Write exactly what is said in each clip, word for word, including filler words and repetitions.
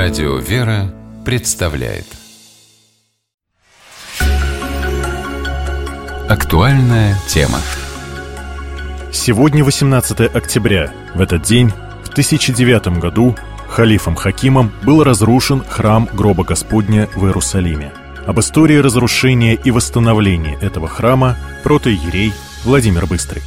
Радио «Вера» представляет актуальная тема. Сегодня восемнадцатое октября. В этот день, в тысяча девятом году, халифом Хакимом был разрушен храм Гроба Господня в Иерусалиме. Об истории разрушения и восстановления этого храма протоиерей Владимир Быстрый.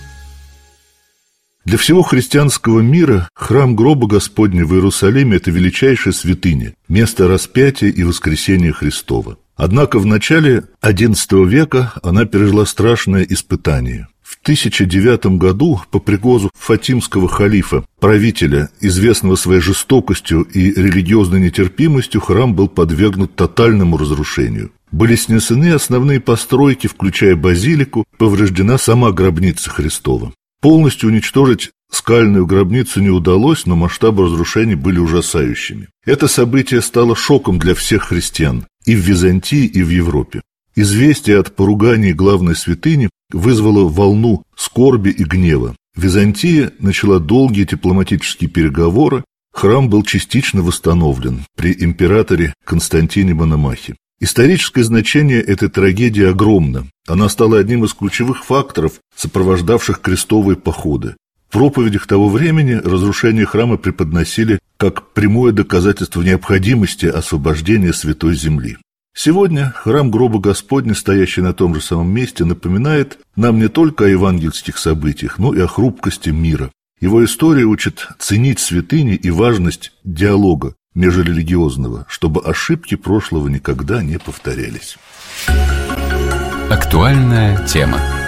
Для всего христианского мира храм Гроба Господня в Иерусалиме – это величайшая святыня, место распятия и воскресения Христова. Однако в начале одиннадцатого века она пережила страшное испытание. В тысяча девятом году по приказу фатимского халифа, правителя, известного своей жестокостью и религиозной нетерпимостью, храм был подвергнут тотальному разрушению. Были снесены основные постройки, включая базилику, повреждена сама гробница Христова. Полностью уничтожить скальную гробницу не удалось, но масштабы разрушений были ужасающими. Это событие стало шоком для всех христиан и в Византии, и в Европе. Известие от поругания главной святыни вызвало волну скорби и гнева. Византия начала долгие дипломатические переговоры, храм был частично восстановлен при императоре Константине Мономахе. Историческое значение этой трагедии огромно. Она стала одним из ключевых факторов, сопровождавших крестовые походы. В проповедях того времени разрушение храма преподносили как прямое доказательство необходимости освобождения Святой Земли. Сегодня храм Гроба Господня, стоящий на том же самом месте, напоминает нам не только о евангельских событиях, но и о хрупкости мира. Его история учит ценить святыни и важность диалога межрелигиозного, чтобы ошибки прошлого никогда не повторялись. Актуальная тема.